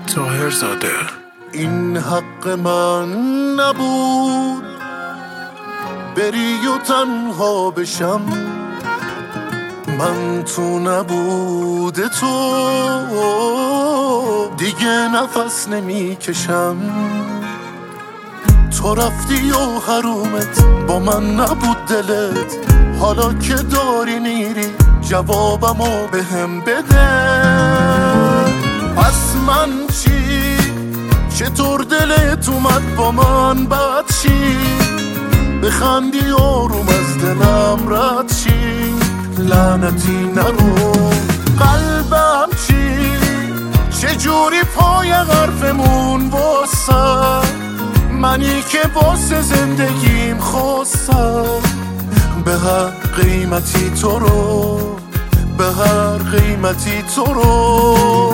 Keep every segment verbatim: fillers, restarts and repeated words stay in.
طاهرزاده. این حق من نبود بری و تنها بشم، من تو نبود تو دیگه نفس نمی کشم. تو رفتی و حرومت با من نبود دلت، حالا که داری میری جوابمو بهم بده. پس من چی؟ چطور دلت اومد با من بد چی؟ بخندی آروم از دلم رد چی؟ لعنتی نرو قلبم چی؟ چجوری پای حرفمون واسه منی که واسه زندگیم خواستم، به هر قیمتی تو رو، به هر قیمتی تو رو.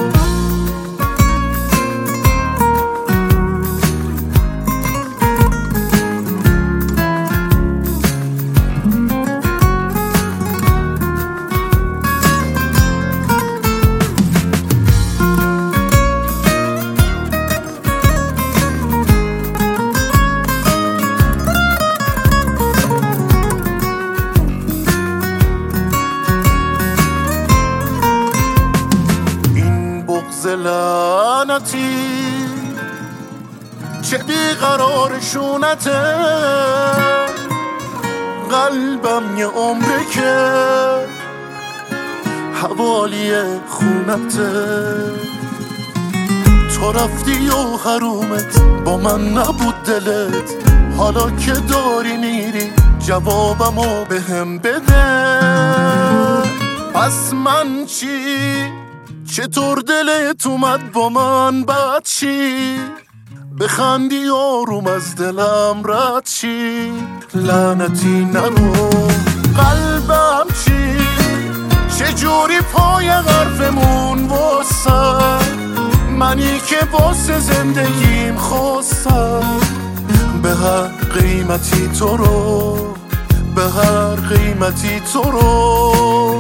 لعنتی چه بیقرار شونته، قلبم یه عمره که حوالی خونته. تو رفتی و حرومت با من نبود دلت، حالا که داری میری جوابمو بهم بده. پس من چی؟ چطور دلت اومد با من بد چی؟ بخندی آروم از دلم رد چی؟ لعنتی نرو قلبم چی؟ چجوری پای حرفمون واسه منی که واسه زندگیم خواستم، به هر قیمتی تو رو، به هر قیمتی تو رو.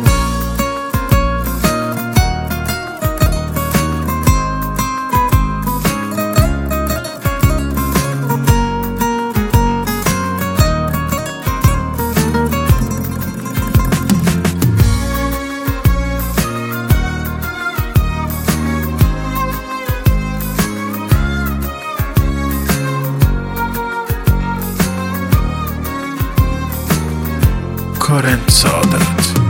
کارن سعادت.